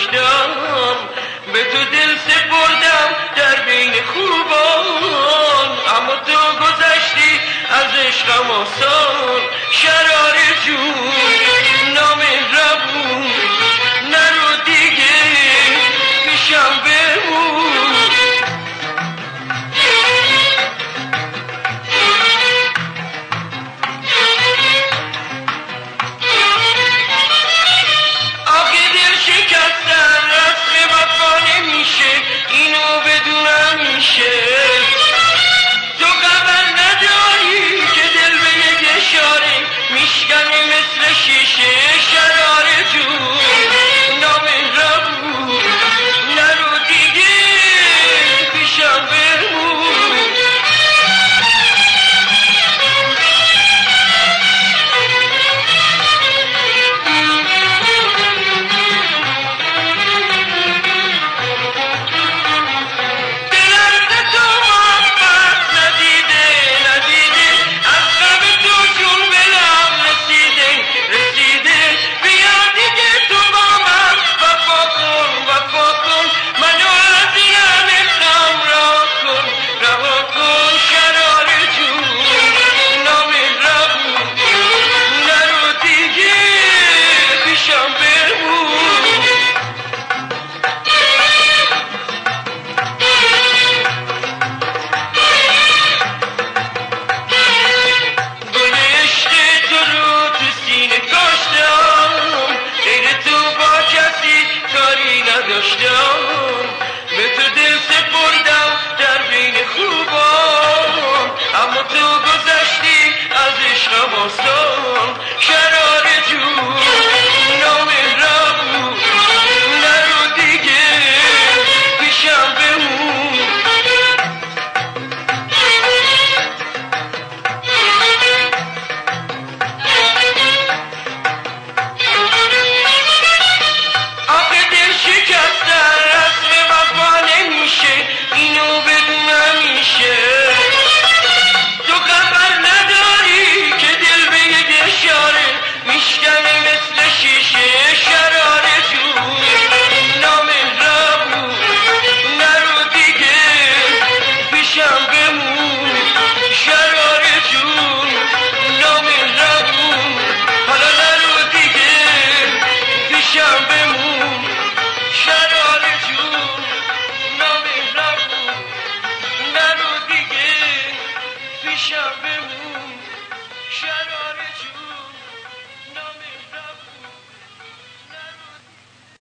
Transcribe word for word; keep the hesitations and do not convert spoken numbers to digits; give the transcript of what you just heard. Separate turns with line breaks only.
نداشتم، به تو دل سپردم در بین خوبان، اما تو گذشتی از عشقم آسان. شرار جون نامهربون نرو دیگه پیشم بمون. آخه دل شکستن رسم وفا نمیشه، اینو بدونم میشه. تو خبر نداری که دل به یک اشاره میشکنه مثل شیشه. شرار جون نامهربون نرو دیگه پیشم بمون. به تو دل سپردم در بین خوبان، اما تو گذشتی از عشقم آسان. شرار جون نامهربون نرو دیگه پیشم بمون. آخه دل شکستن رسم وفا نمیشه، اینو بدونم میشه. تو خبر نداری که دل به یک اشاره میشکنه مثل شیشه. شرار جون نامهربون نرو دیگه پیشم بمون. شرار جون نامهربون حالا نرو دیگه پیشم بمون. شرار جون نامهربون نرو دیگه پیشم بمون.